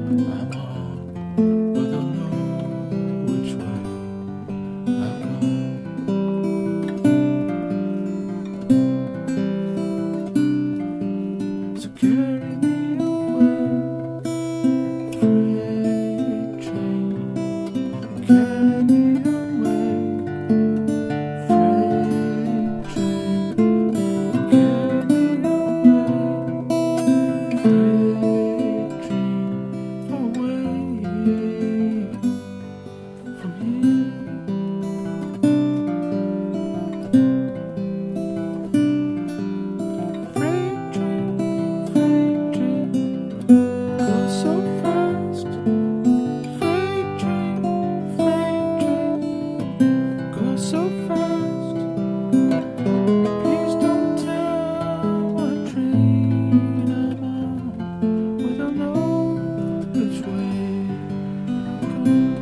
I'm on, but don't know which way I've gone. So carry me away, freight train. Carry me away, freight train. Carry me away, freight train. Away from here. Freight train, goes so fast. Freight train, goes so fast. Please don't tell what train I'm on, we don't know which way.